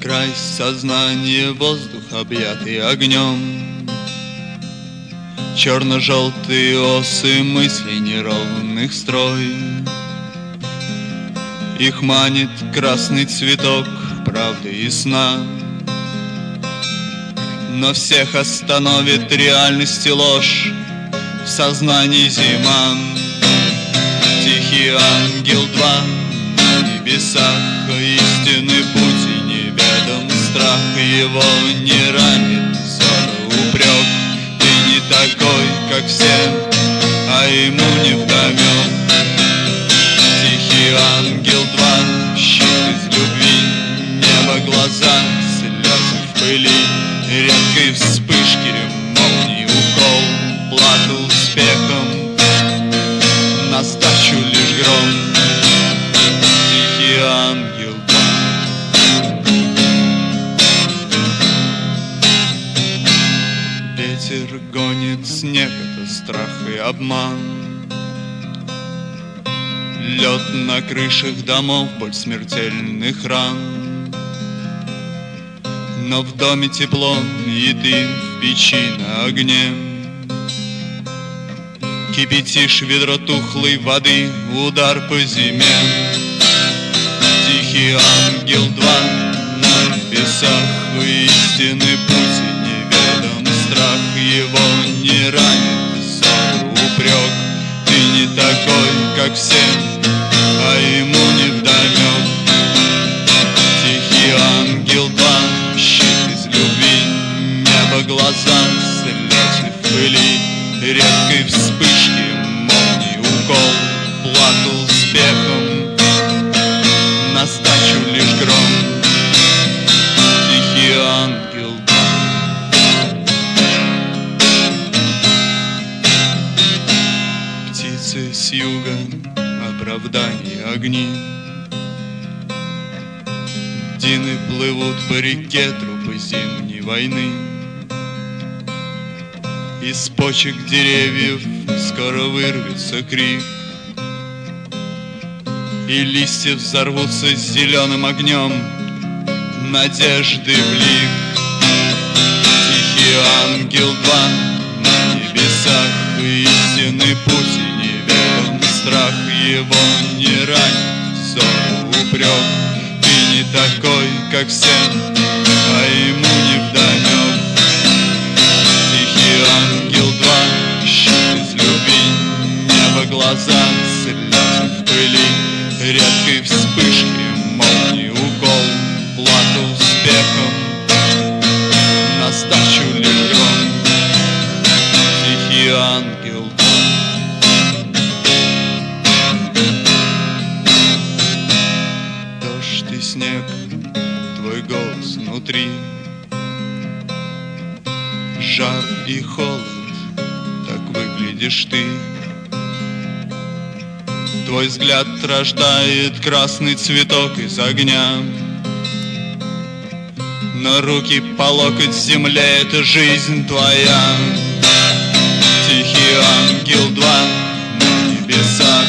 край сознания, воздух, объятый огнем. Черно-желтые осы мыслей неровных строй. Их манит красный цветок правды и сна. Но всех остановит реальность и ложь, в сознании зима. Тихий ангел 2 на небесах, истинный путь и неведом страх. Его не ранит ссора, упрек. Ты не такой, как все, а ему невдомек. Тихий ангел 2, щит из любви, небо, глаза, слезы в пыли, редкой вспышки, молнии, укол, плата успехом, на сдачу лишь гром. Тихий ангел 2. Ветер гонит снег, это страх и обман. Лед на крышах домов, боль смертельных ран. Но в доме тепло, и ты в печи на огне. Кипятишь ведро тухлой воды, удар по зиме. Тихий ангел 2 на небесах, истинный путь и неведом страх. Его не ранит ссор, упрек. Ты не такой, как все, а ему невдомек. Тихий ангел 2, щит из любви, небо, глаза, слезы в пыли, редкой вспышки, молнии, укол, плата успехом, на сдачу лишь гром. Тихий ангел 2. Птицы с юга, оправдание, огни. Дины плывут по реке, трупы зимней войны. Из почек деревьев скоро вырвется крик, и листья взорвутся с зеленым огнем надежды в лик. Тихий ангел 2 на небесах, истинный путь и неведом страх. Его не ранит ссор, упрек. Ты не такой, как все, а ему невдомек. Тихий ангел 2, щит из любви, небо, глаза, слезы в пыли, редкой вспышки, молнии, укол, плата успехом, на сдачу лишь гром. Тихий ангел 2. Дождь и снег, твой голос внутри, жар и холод, так выглядишь ты. Твой взгляд рождает красный цветок из огня. Но руки по локоть в земле, это жизнь твоя. Тихий ангел 2 на небесах,